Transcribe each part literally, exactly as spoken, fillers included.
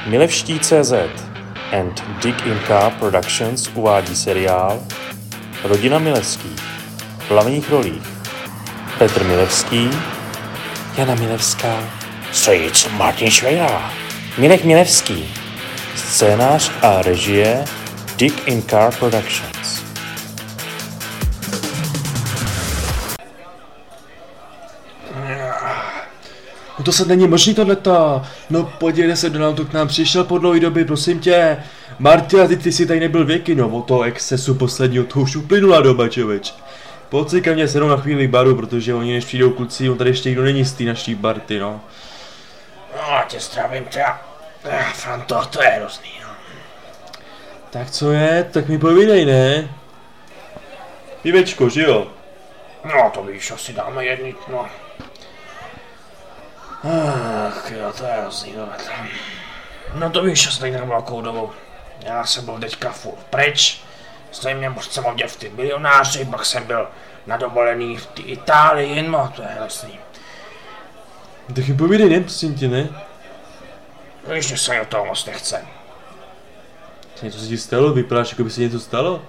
Milevští tečka cé zet and Dig Inka Productions uvádí seriál Rodina Milevských. V hlavních rolích Petr Milevský, Jana Milevská, strýc Martin Švejda, Mirek Milevský, scénář a režie Dig Inka Productions. No to se není možný tohleto. No podívej se, Donald to k nám přišel po dlouhé době, prosím tě. Martina, ty, ty jsi tady nebyl věky, no o toho excesu posledního, to už uplynula doba, člověč. Pojď si ke mně sednou na chvíli baru, protože oni než přijdou kluci, on tady ještě nikdo není z té naší party, no. No, tě zdravím, třeba. Franto, to je hrozný, no. Tak co je, tak mi povídej, ne? Pivečko, že jo? No, to víš, asi dáme jednit, no. Ach, jo, to je hrozný, no. No to víš, že jsem tady velkou dobu. Já jsem byl teďka furt pryč. Stejně moc jsem hodil v ty milionáři, pak jsem byl na dovolený v té Itálii, no to je hrozný. Tak mi povídej, ne, prosím tě, ne? Víš, že se mi o toho moc nechce. Něco se ti stalo? Vypadáš, jako by se něco stalo?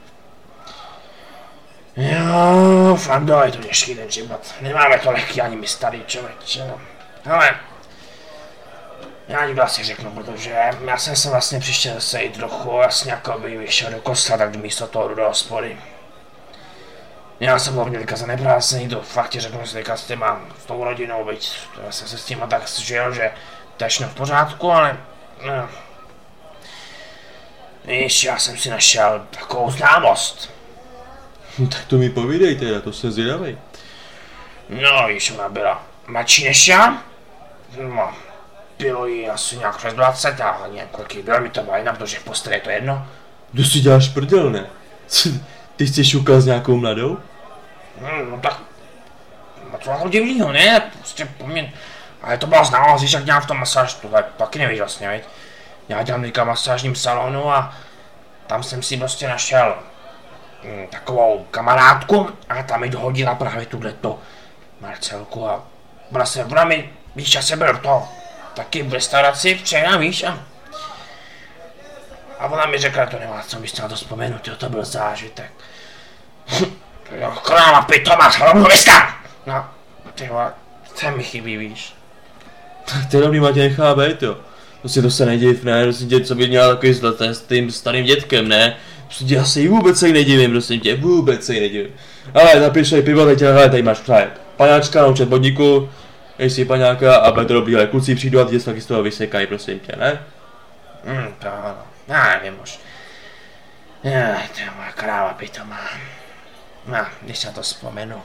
Jo, Fando, je to těžký ten život. Nemáme to lehký ani my starý člověče, no. Hele, já ti to asi řeknu, protože já jsem se vlastně přišel zase i trochu, jasně jako by vyšel do kostela, tak místo toho jdu do hospody. Já jsem hlavně teďka zaneprázdný, to fakt ti řeknu, že teďka s těma, s tou rodinou, byť já jsem se s těma tak žil, že to je v pořádku, ale no. Víš, já jsem si našel takovou známost. No tak to mi povídej teda, to jsem zvědavej. No víš, ona byla mladší než já. No, bylo jí asi nějak přes dvacet a nějak kolik bylo mi to bajna, protože v posteli je to jedno. Kdo si děláš prdel, ne? Ty jsi šukal s nějakou mladou? Hmm, no tak, no to bylo divnýho, ne? Prostě po mě, ale to byla známost, víš, jak dělám v tom masáž, to taky nevíš vlastně, veď? Já dělám teďka v masážním salonu a tam jsem si prostě našel hm, takovou kamarádku a tam mi dohodila právě tuhleto Marcelku a ona se, ona mi, víš, já jsem byl to taky v restauraci včera, víš, a, a ona mi řekla, to nemá co mi na to vzpomenout, jo, to byl zážitek. Jo, kráva pitoma, hlavnou města! No, ty vole, to mi chybí, víš. Ty dobrý Matěj nechá být, jo. Prostě to se nediv, ne, prosím tě, co by měla takový s tím starým dětkem, ne? Prostě já se jí vůbec se jí nedivím, prosím tě, vůbec se jí nedivím. Ale napiš tady pivo, teď hele, tady máš právě paňáčka na účet bodníku, dej si paňáka a bude to dobrý, ale kluci přijdu a ty taky z toho vysekají, prosím tě, ne? Hm, to ano, já nevím už. Já, to je moja kráva pitomá. No, když na to vzpomenu.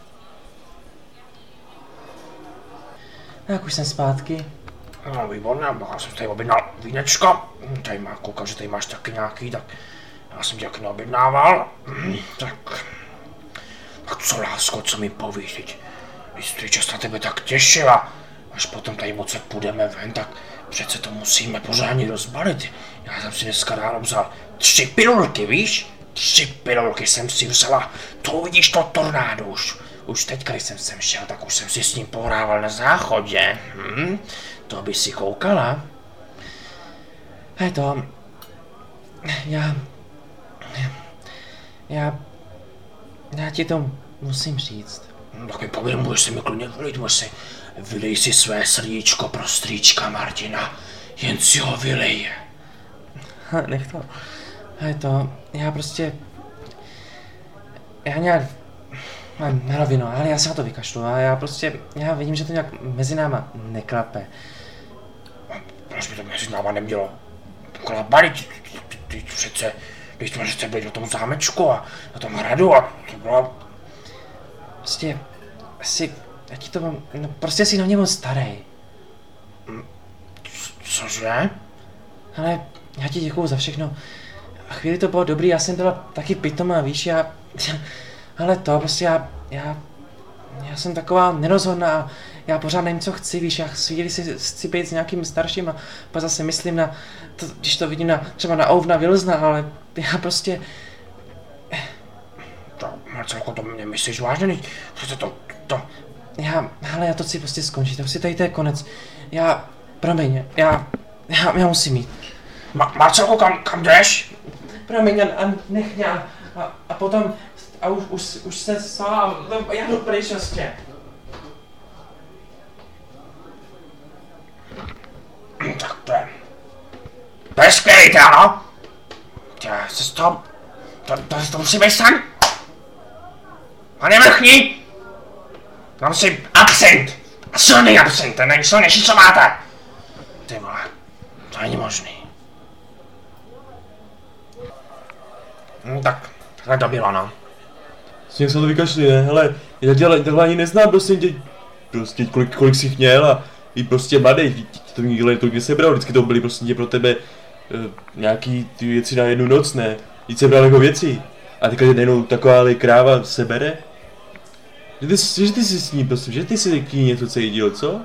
Jak už jsem zpátky. No, výborné, já jsem tady objednal vínečko. Tady má, koukám, že tady máš taky nějaký, tak já jsem tě taky neobjednával. Tak, tak co, lásko, co mi povíš, teď jsi čas na tebe tak těšila. Až potom tady moc půjdeme ven, tak přece to musíme pořádně rozbalit. Já jsem si dneska ráno vzal tři pilulky, víš? Tři pilulky jsem si vzala, to uvidíš to tornádo už. Už teď, když jsem sem šel, tak už jsem si s ním pohrával na záchodě. Hm? To by si koukala. Hej to, já, já, já ti to musím říct. No, tak mi povím, můžeš si mi klidně vylít, můžeš si, vylej si své srdíčko pro strýčka Martina, jen si ho vylej. Nech to. Hej to, já prostě, já nějak, na rovinu, ale já se na to vykašlu a já prostě, já vidím, že to nějak mezi náma neklape. Proč by to mezi náma nemělo klapat, ty přece, když jsme přece byli o tom zámečku a na tom hradu a to bylo... Prostě, asi, já ti to mám, no prostě si na něm starej. Cože? Ale já ti děkuju za všechno. A chvíli to bylo dobrý, já jsem byla taky pitomá, víš, já, ale to prostě já, já, já jsem taková nerozhodná, já pořád nevím, co chci, víš, já chvíli si chci být s nějakým starším a pak zase myslím na, to, když to vidím na, třeba na Ouvna Wilsona, ale já prostě... To, Marcelko, to mě myslíš vážně, to, to, to... Já, hele, já to chci prostě skončit, to si tady to je konec, já, promiň, já, Já, já musím jít. Ma, Marcelko, kam, kam jdeš? Promiň, a, a nech mě a, a, a potom, a už, už, už se sám, já jdu pryč prostě. Tak to je... To je skvělý, teda, no? Já se z toho... To, to, to musí být sen. Pane vrchní! To musí absint! A silný absint, ten nejsilnější, co máte! Ty vole, to není možný. No tak, takhle to bylo, no. S tím se to vykašli, ne? Hele, já tě takhle ani neznám, prosím tě. Prostě kolik, kolik jsi měl a i prostě mladý, to nikdo to když sebral, vždycky to byly prostě tě pro tebe e, nějaký ty věci na jednu noc, ne? Vždyť sebral jako věci. A teďka jenom taková kráva se bere. Že ty, že ty jsi s ní prostě, že ty jsi k ní něco cítil, co?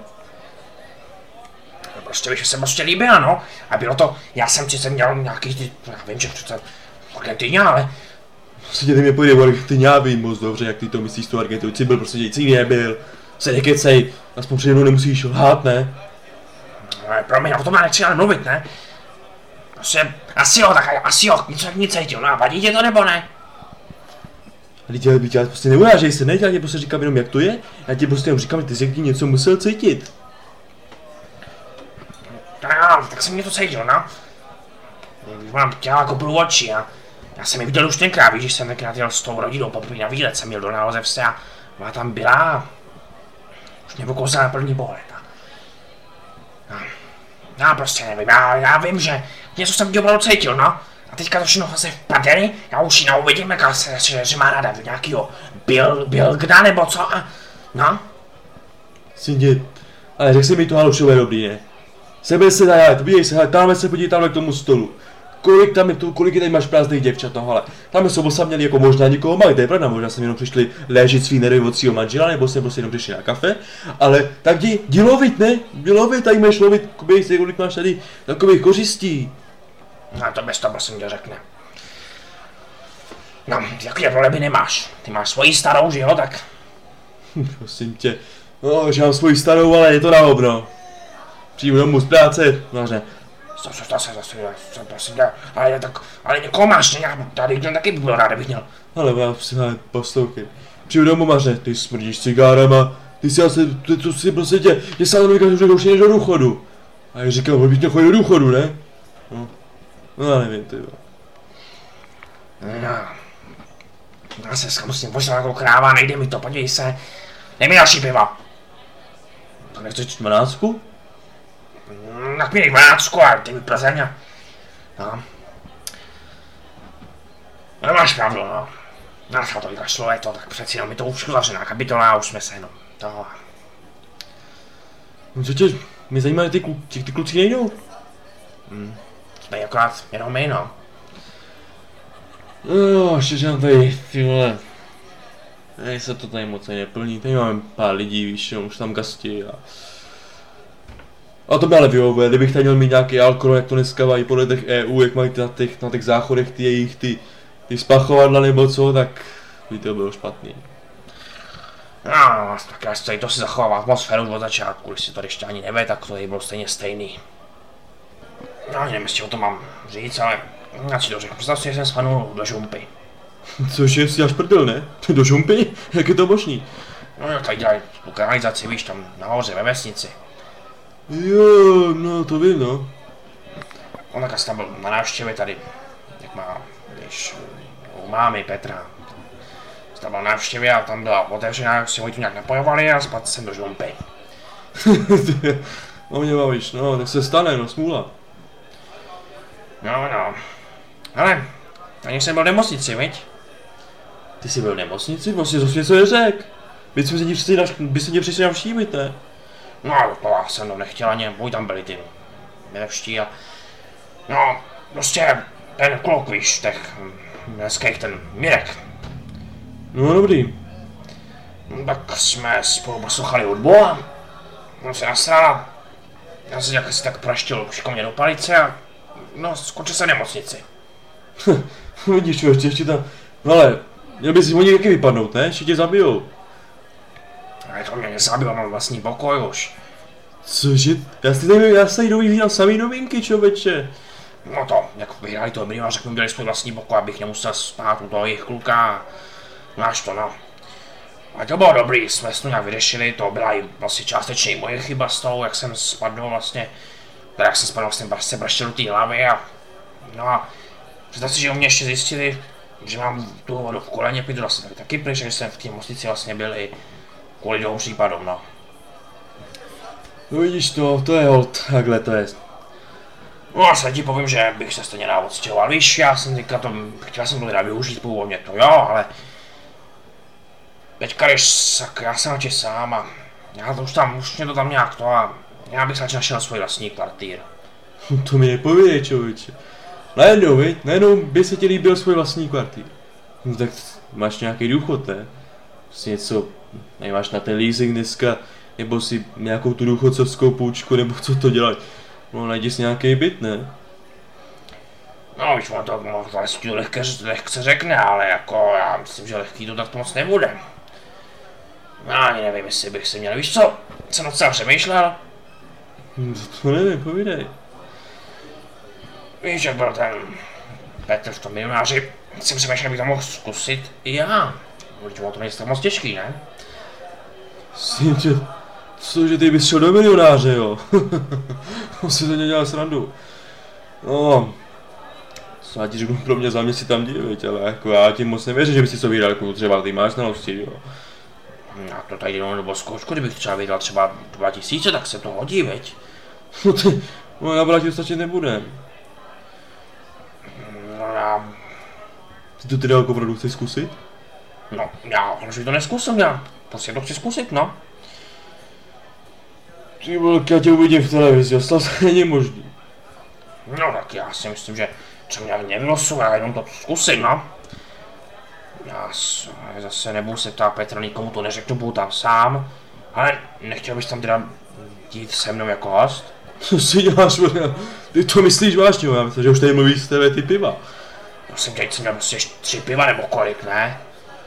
Prostě bych se prostě líbila, no. A bylo to, já jsem přece měl nějaký ty, já vím, že přece Argentině, ale... Prostě tě mě pojde o Argentině, já vím moc dobře, jak ty to myslíš s tou Argentinou, jsi byl prostě dějcí nebyl. Se nekecej, aspoň před jednou nemusíš lhát, ne? No, promiň, o tom já nechci ale mluvit, ne? Prostě, asi jo, tak asi jo, nic tak nic cítil, no a vadí tě to nebo ne? A teď já, já prostě neurážej se, ne? Já tě prostě říkám jenom jak to je, já ti prostě jenom říkám, že ty jsi něco musel cítit. No, no, tak jsem mě to cítil, no. Mám těla jako byl oči a já jsem ji viděl už tenkrát, víš, že jsem tenkrát jel s tou rodinou poprvé na výlet, jsem jel do Nálozevce a ona tam byla. Už mě pokouzala na první pohled. No, já prostě nevím, já, já vím, že něco jsem tě opravdu cítil, no. A teďka to všechno zase v prdeli, já už ji neuvidím, jak se, že, že má ráda nějakýho Bill, Bilgda nebo co a no. Syndě, ale řekl jsi mi to halušové dobrý, ne? Sebe se dá, podívej se, hele, tamhle se podívej tamhle k tomu stolu. Kolik tam je tu, kolik tady máš prázdných děvčat, no hele. Tam jsou osamělí jako možná někoho mají, to je pravda, možná jsem jenom přišli léžit svý nervy od svýho manžela, nebo jsem prostě jenom přišli na kafe. Ale tak jdi, jdi lovit, ne? Jdi lovit, tady máš lovit, kubej si, kolik máš tady takových kořistí. No to bez toho prosím tě řekne. No, jaký roleby nemáš? Ty máš svoji starou, že jo, tak? Prosím tě, no, že mám svoji starou, ale je to na obno. Přijdu domů z práce, maře. Stop, stop, stop, stop, stop, prosím tě, ale tak, ale někoho máš, ne? Já tady jen taky by byl rád, abych měl. Ale já si hele, poslouchej. Přijdu domů, maře, ty smrdíš cigárama, ty si asi, ty to si prostě tě, že se ale říkáš, že už nejdeš do důchodu. A já říkám, bych měl chodit do důchodu, ne? No, no já nevím, ty jo. No, já se dneska musím pošlat jako kráva, nejde mi to, podívej se. Dej mi další piva. To nechceš dvanáctku? Tak mi dej dvanáctku a ty mi Plzeň a... No. No máš pravdu, no. Na to vykašlo, je to, tak přeci jenom mi to už uzavřená kapitola a už jsme se jenom toho. No co tě, mě zajímá, že ty, klu, ty, ty kluci nejdou. Hmm. Jsme akorát jenom my, no. No, ještě že mám tady, ty vole. Ej, se to tady moc neplní, tady máme pár lidí, víš, už tam gasti a... A to by ale vyhovuje, kdybych tady měl mít nějaký alkohol, jak to dneska mají podle těch E U, jak mají na těch, na těch záchodech ty jejich ty, ty spachovadla nebo co, tak by to bylo špatný. No, no, tak já si to si zachovám atmosféru od začátku, když si to ještě ani neví, tak to je bylo stejně stejný. No, nevím, jestli o tom mám říct, ale já si to řeknu, představ si, že jsem spadnul do žumpy. Což je si až prdel, ne? Do žumpy? Jak je to možný? No jo, tady dělají tu kanalizaci, víš, tam nahoře ve vesnici. Jo, no to vím, no. On tak asi tam byl na návštěvě tady, jak má, když u mámy Petra. Tam byl na návštěvě a tam byla otevřená, jak si ho tu nějak napojovali a spadl jsem do žumpy. No mě bavíš, no, tak se stane, no, smůla. No, no. Hele, ani jsem byl v nemocnici, viď? Ty jsi byl v nemocnici? Vlastně zase něco neřek. Byť jsme se ti přišli, by se tě přišli navštívit, ne? No, to já jsem to nechtěl ani, boj tam byli ty milevští a... No, prostě ten kluk, víš, těch hezkých, ten Mirek. No dobrý. No, tak jsme spolu poslouchali hudbu a on se nasral. Já se jak si tak praštil šikovně do palice a no, skončil jsem v nemocnici. Vidíš, čo, ještě, ještě tam... No ale, měl bys si oni taky vypadnout, ne? Ještě tě zabijou. Ale to mě nezabilo, mám vlastní pokoj už. Cože? Já si tady, já si tady dovídám samý novinky, čověče. No to, jak vyhráli toho Emilio, řekl mi, udělali svůj vlastní pokoj, abych nemusel spát u toho jejich kluka. Máš to, no. A to bylo dobrý, jsme to nějak vyřešili, to byla i vlastně částečně i moje chyba s tou, jak jsem spadl vlastně, teda jak jsem spadl vlastně se praštil do té hlavy a no a představ si, že u mě ještě zjistili, že mám tu vodu v koleně, pít vlastně tady taky pryč, že jsem v té mostnici vlastně byl i kvůli dvou případům, no. No vidíš to, to je hold, takhle to je. No a se ti povím, že bych se stejně návod stěhoval, víš, já jsem teďka to, chtěl jsem to teda využít původně, to jo, ale teďka když já jsem radši sám a já to už tam, už mě to tam nějak to a já bych radši našel svůj vlastní kvartýr. To mi nepovědej, člověče. Najednou, viď? Najednou by se ti líbil svůj vlastní kvartýr. No tak máš nějaký důchod, ne? Prostě něco, nemáš na ten leasing dneska, nebo si nějakou tu důchodcovskou půjčku, nebo co to dělají. No najdi si nějaký byt, ne? No víš, on to možná si to lehké, lehce řekne, ale jako já myslím, že lehký to tak to moc nebude. Já ani nevím, jestli bych si měl, víš co, jsem docela přemýšlel. To nevím, povídej. Víš, jak byl ten Petr v tom milionáři, jsem přemýšlel, bych to mohl zkusit i já. Protože to není tak moc těžký, ne? Synče, cože ty bys šel do milionáře, jo? On si to nedělal srandu. No, co já ti řeknu, pro mě za mě si tam dívěť, ale jako já ti moc nevěřím, že bys si to vydal, jako třeba ty máš znalosti, jo? Já to tady jenom nebo zkoušku, kdybych třeba vydal třeba dva tisíce, tak se to hodí, veď? No ty, no já vrátí stačit nebude. No já... Ty to teda jako opravdu chceš zkusit? No, já už to neskusím, já prostě to chci zkusit, no. Ty vole, já tě uvidím v televizi, a snad není možný. No tak já si myslím, že třeba mě nevylosu, já jenom to zkusím, no. Já zase nebudu se ptát Petra, nikomu to neřeknu, budu tam sám. Ale nechtěl bys tam teda jít se mnou jako host? Co si děláš, vole? Ty to myslíš vážně, já myslím, že už tady mluvíš z tebe ty piva. Prosím tě, jsem měl prostě tři piva nebo kolik, ne?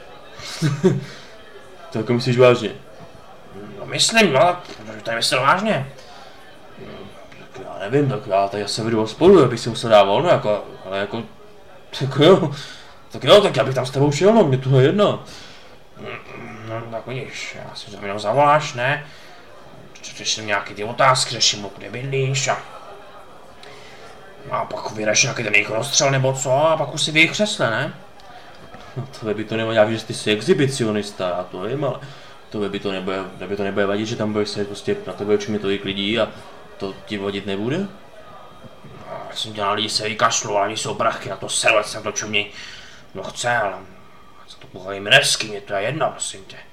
To jako myslíš vážně? No myslím, no, protože tady myslel vážně. Tak já nevím, tak já tady se vedu spolu, abych si musel dát volno, jako, ale jako, jako jo. Tak jo, tak já bych tam s tebou šel, no, mě to je jedno. No tak vidíš, já si tam jenom zavoláš, ne? Řeším nějaký ty otázky, řeším, kde bydlíš a... No a pak vyraš nějaký ten jejich rozstřel nebo co a pak už si v jejich křesle, ne? No to by to nevadí, já vím, že ty jsi exhibicionista, já to vím, ale to by to nebude, by to nebude vadit, že tam budeš se prostě na tebe čumě tolik lidí a to ti vadit nebude? No, já jsem dělal lidi se vykašlu, ale oni jsou brachy, na to servec jsem to čumě. No chce, ale... Co to pohlaví Milevský, mě to je jedno, prosím tě.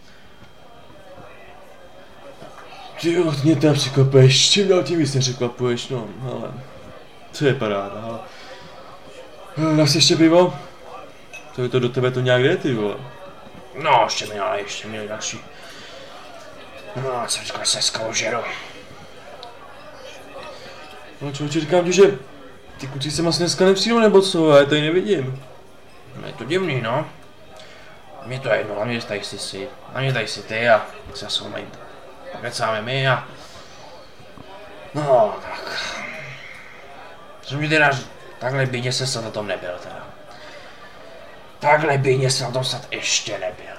Ty jo, mě teda překvapuješ, čím dál tím víc nepřekvapuješ, no, ale... To je paráda, ale... Dáš si ještě pivo? To je to do tebe to nějak jde, ty vole. No, ještě mi, ale ještě mi další. No, jsem říkal, se skaložeru. No člověče, říkám ti, že ty kluci se vlastně dneska nepřijdou, nebo co, já je tady nevidím. No je to divný, no. Mně to je jedno, hlavně tady jsi si, hlavně tady jsi ty a se s vámi pokecáme my a... No, tak... Co mi teda, takhle bídně se na tom nebyl teda. Takhle bídně se na tom snad ještě nebyl.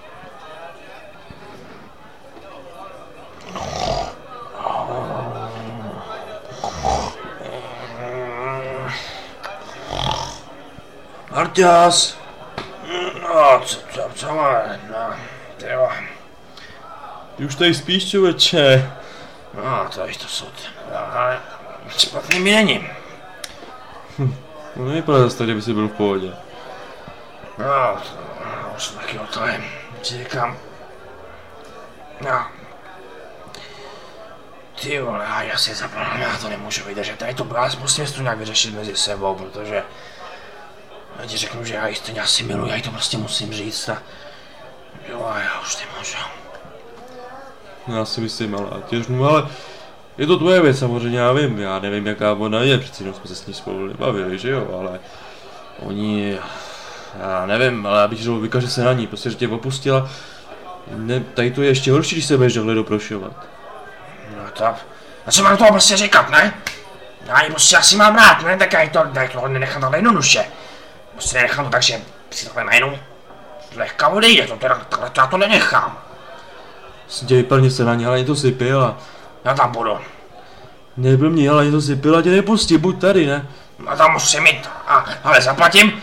Marťas! No, co, co, co máme, no, tyjo. Ty už tady spíš, člověče. No, to víš, to jsou, no, ale špatný mi není. Hm, no nevypadá zase tak, že by si byl v pohodě. No, to, no, už jsem taky o to je, ti říkám. No. Ty vole, já si zapomínám, já to nemůžu vydržet, tady to byla, musíme to nějak vyřešit mezi sebou, protože... Já ti řeknu, že já ji stejně asi miluji, já ji to prostě musím říct a... Jo, a já už nemůžu. Já si myslím, ale těžnu, ale... Je to tvoje věc samozřejmě, já vím, já nevím jaká ona je, přeci jenom jsme se s ní spolu nebavili, že jo, ale... Oni... Já nevím, ale já bych řekl, vykaže se na ní, prostě, že tě opustila. Ne, tady to je ještě horší, když se budeš takhle doprošovat. No No to, já jsem mám toho prostě říkat, ne? Já ji prostě asi mám rád, ne? Tak já ji to, já ji to nenechám takhle jednoduše. Prostě nenechám to tak, že si takhle najednou lehka odejde, to teda, takhle to já to nenechám. Jsem tě vypadně se na ně, ale to sypil a... Já tam budu. Nebyl mě, ale to sypil a tě nepustí, buď tady, ne? Já tam musím jít, a, ale zaplatím.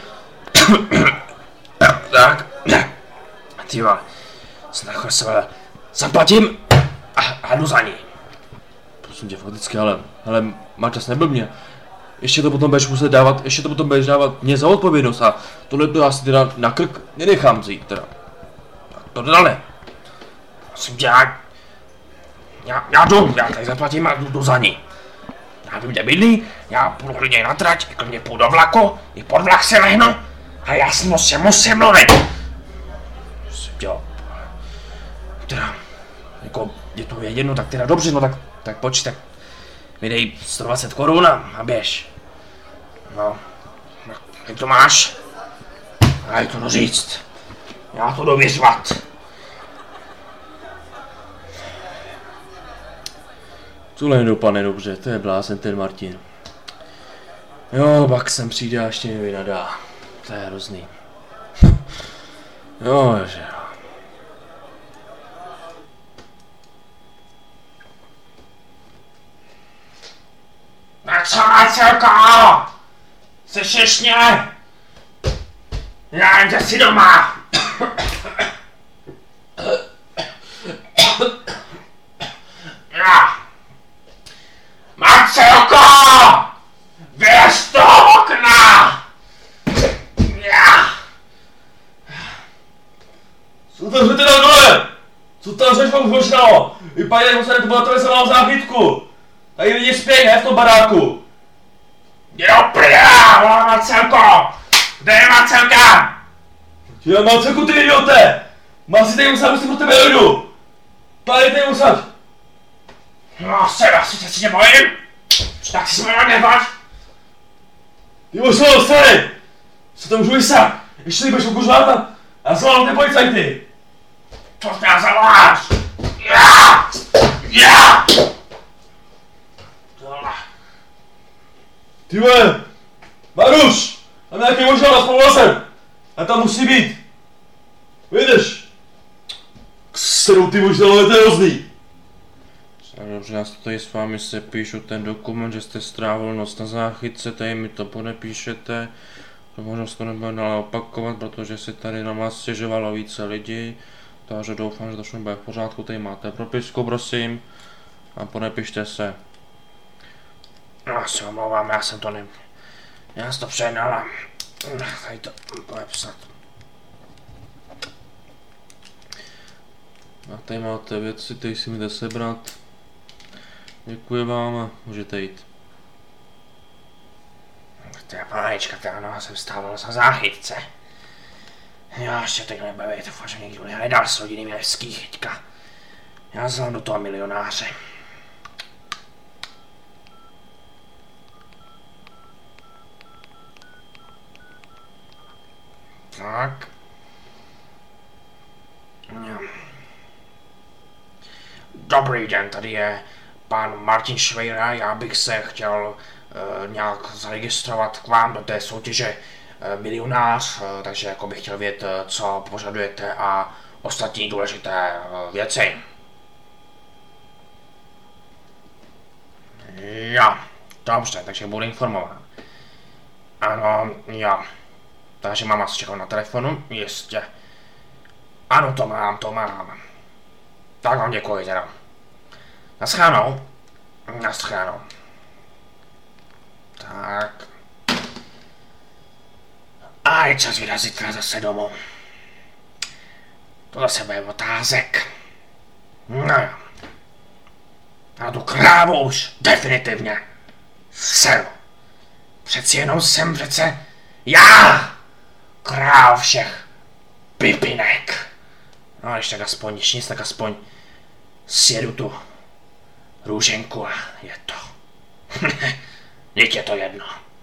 Tak. Ty vole, jsem takhle se vole. Zaplatím a, a jdu za ní. Prosím tě, fakticky, ale, ale Marťas nebyl mě. Ještě to potom budeš muset dávat, ještě to potom budeš dávat mě za odpovědnost a tohle to já si teda na krk nenechám vzít teda. Tak to dále. Prosím tě, já, já, já jdu, já tady zaplatím a jdu, jdu za ní. Já vím, kde bydlí, já půjdu klidně na trať, i klidně půjdu do vlaku, i pod vlak si lehnu a já s nosem musím mluvit. Prosím tě, teda, jako je to jedno, tak teda dobře, no tak, tak pojď, tak mi dej sto dvacet korun a běž. No, jak to máš? A jak to jdu říct? Já to jdu vyzvat. Tohle nedopadne dobře, to je blázen ten Martin. Jo, pak sem přijde a ještě mě vynadá. To je hrozný. Jo, že jo. Tak co, Marcelko? Slyšíš mě? Já jde si doma. Já. Marcelko! Vylez z toho okna! Já. Co tam řete na dole? Co tam řeš vám zložnalo? Vypadá, jako se to byla tebe samá v záchytku. Tady lidi spějí, ne v tom baráku. Jde do prdela, volá Marcelko! Kde je Marcelka? Já Marcelku, ty idiote! Má si tady muset, musím pro tebe jdu. Pálej tady muset. No se, asi se si tě bojím. Tak si se mnou nebav. Ty musel, stary! Co to můžu vysat? Ještě si budeš okuřovat a já jsem vám ty policajty. Co ty zavoláš? Já! Já! Tohle. Ty vole! Maruš! Tam nějaký možná s povlasem! A tam musí být! Vyjdeš! Kseru ty možná, to je hrozný! Tak dobře, já tady s vámi se píšu ten dokument, že jste strávil noc na záchytce, tady mi to podepíšete. To možná se to nebude dále opakovat, protože si tady na vás stěžovalo více lidí. Takže doufám, že to všechno bude v pořádku, tady máte propisku, prosím. A podepište se. No, já se omlouvám, já jsem to ne... Já jsem to přejnal a... Tady to podepsat. A tady máte věci, tady si můžete sebrat. Děkuji vám a můžete jít. To je panečka, teda no, já jsem stával na záchytce. Já ještě teď nebaví, to fakt, že někdo nehledal s rodiny Milevských teďka. Já znám do toho milionáře. Tak. Dobrý den, tady je pan Martin Švejra, já bych se chtěl uh, nějak zaregistrovat k vám do té soutěže uh, Milionář, uh, takže jako bych chtěl vědět, uh, co požadujete a ostatní důležité uh, věci. Jo, dobře, takže budu informován. Ano, jo. Takže mám vás čekat na telefonu, jistě. Ano, to mám, to mám. Tak vám děkuji teda. Naschledanou. Naschledanou. Tak. A je čas vyrazit zase domů. To zase bude otázek. No jo. Na tu krávu už definitivně seru. Přeci jenom jsem přece já! Král všech pipinek. No když tak aspoň, když nic, tak aspoň sjedu tu růženku a je to. Vždyť je to jedno.